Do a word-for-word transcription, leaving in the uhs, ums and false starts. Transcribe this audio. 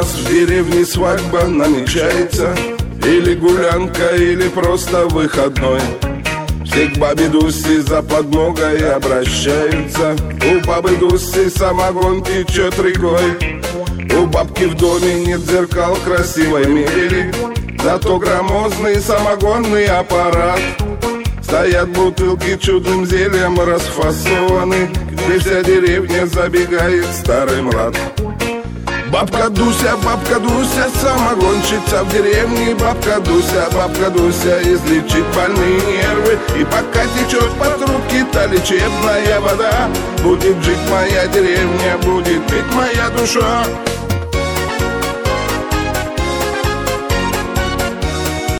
нас в деревне свадьба намечается, или гулянка, или просто выходной. Все к бабе Дусе за подмогой обращаются. У бабы Дусы самогон течет рекой. У бабки в доме нет зеркал красивой мебели, зато громоздный самогонный аппарат. Стоят бутылки чудным зельем расфасованы, где вся деревня забегает старый млад. Бабка Дуся, бабка Дуся, самогонщица в деревне. Бабка Дуся, бабка Дуся, излечит больные нервы. И пока течет по трубке та лечебная вода, будет жить моя деревня, будет петь моя душа.